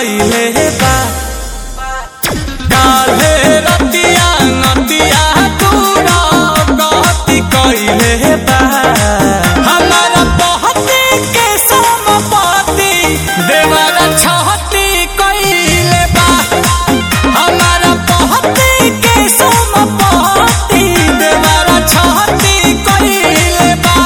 कइले बा काले रतिया नतिया तूरा गति कइले बा हमारा पहती के समपति देवरा छहती कइले बा हमारा पहती के समपति देवरा छहती कइले बा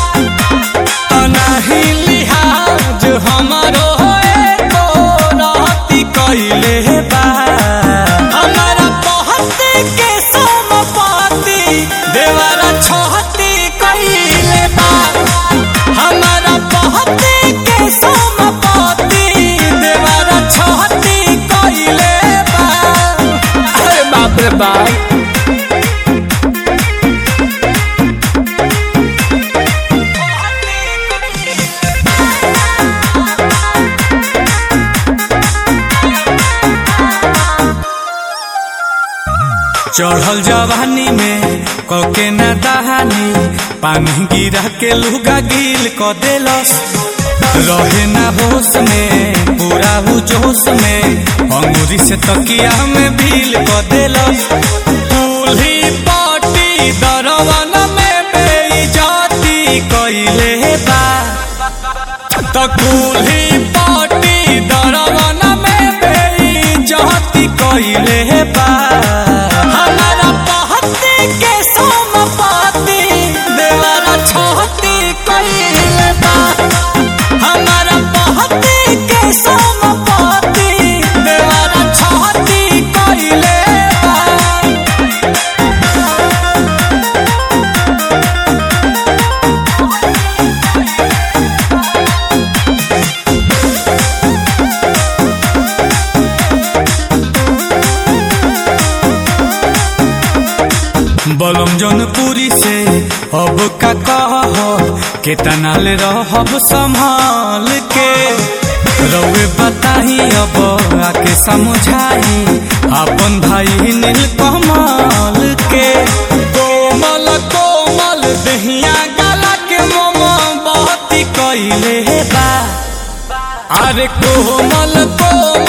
अनाही लिहाज हमारो एको रहती कइले बा हमारा पहती के समपति देवरा छहती कइले बा हमारा पहती के समपति देवरा छहती कइले बा। अरे बाप रे बाप। चढ़ल जवानी में कके न दहानी पानी गिरा के लुगा गिल क देलस रहे ना होश में पूरा हु जोश में अंगूरी से तकिया में भील क देलस दूल्ही पाटी दरवन में बेइज्जती कइले बा त दूल्ही पाटी दरवन में बेइज्जती कइले बा हमारा पहती के समपति देवरा छहती कइले बा हमारा पहती के समपति देवरा छहती कइले बा। बलम जौनपुरी से अब का कह केतना ले रहब संभाल के रउए बताही अब आके समझाई अपन भाई नील कमल के कोमल कोमल दहिया गला के मोम बहती कइले बा अरे कोमल कोमल